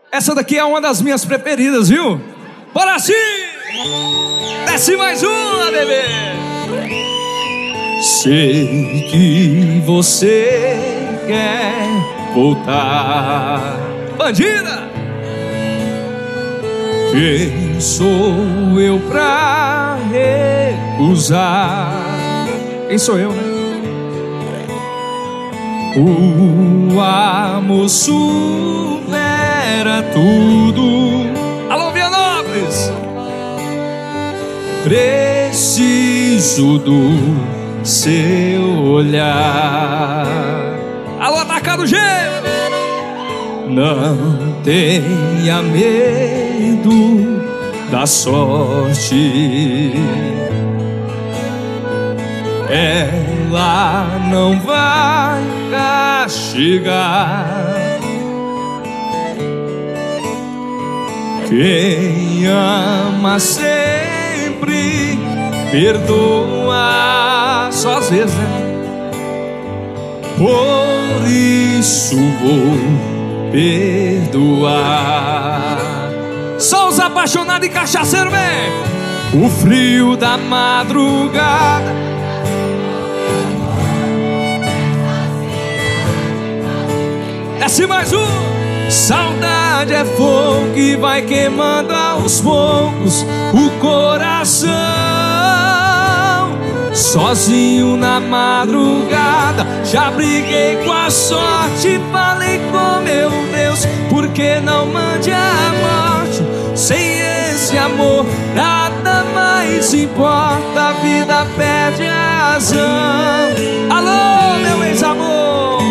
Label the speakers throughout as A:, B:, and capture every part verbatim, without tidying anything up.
A: Essa daqui é uma das minhas preferidas, viu? Bora sim! Desce mais uma, bebê! Sei que você quer voltar, bandida! Quem sou eu pra recusar? Quem sou eu, né? O amor supera tudo. Alô, Vianópolis! Preciso do seu olhar. Alô, Atacado G! Não tenha medo da sorte, ela não vai castigar. Quem ama sempre perdoa, só às vezes, né? Por isso vou perdoar. Só os apaixonados e cachaceiros, vem! O frio da madrugada, desce mais um. Saudade é fogo que vai queimando aos poucos o coração. Sozinho na madrugada, já briguei com a sorte. Falei com meu Deus, por que não mande a morte? Sem esse amor nada mais importa, a vida perde a razão. Alô, meu ex-amor,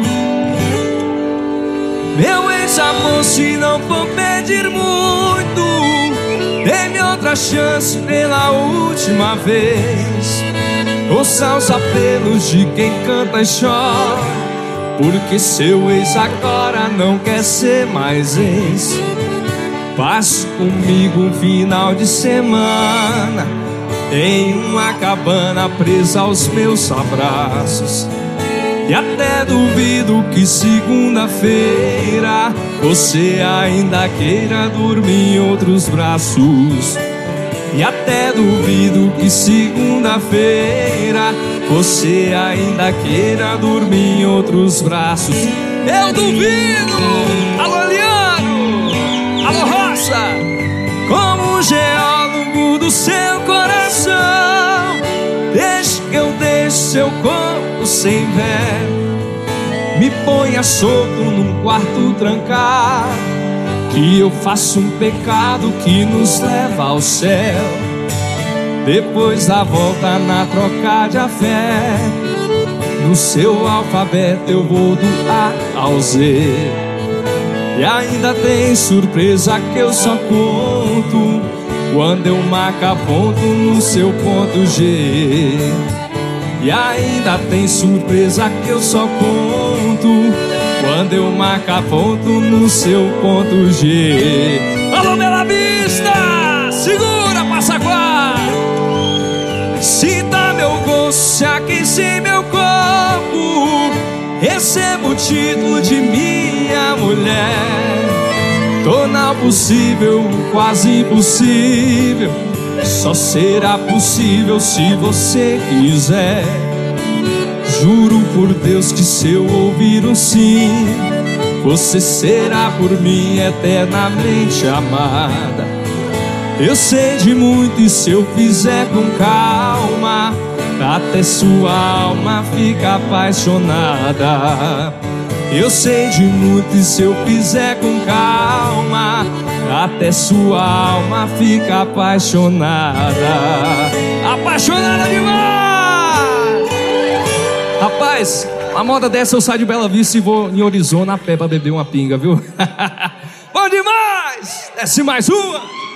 A: meu ex-amor, se não for pedir muito, dê-me outra chance pela última vez. Ouça os apelos de quem canta e chora, porque seu ex agora não quer ser mais ex. Passe comigo um final de semana em uma cabana presa aos meus abraços. E até duvido que segunda-feira você ainda queira dormir em outros braços. E até duvido que segunda-feira você ainda queira dormir em outros braços. Eu duvido! Alô, Liano! Alô, Roça! Como geólogo do seu coração, deixe que eu deixe seu corpo sem véu. Me ponha solto num quarto trancado, que eu faço um pecado que nos leva ao céu. Depois da volta na troca de afeto, no seu alfabeto eu vou do A ao Z. E ainda tem surpresa que eu só conto quando eu marco ponto no seu ponto G. E ainda tem surpresa que eu só conto quando eu marco ponto no seu ponto G. Alô, Bela Vista! Segura, Passaguá! Sinta meu gosto, se aquece meu corpo. Recebo o título de minha mulher. Tornar possível o quase impossível só será possível se você quiser. Juro por Deus que se eu ouvir um sim, você será por mim eternamente amada. Eu sei de muito e se eu fizer com calma, até sua alma fica apaixonada. Eu sei de muito e se eu fizer com calma, até sua alma fica apaixonada. Apaixonada demais! Rapaz, a moda dessa eu saio de Bela Vista e vou em Orizona a pé pra beber uma pinga, viu? Bom demais! Desce mais uma!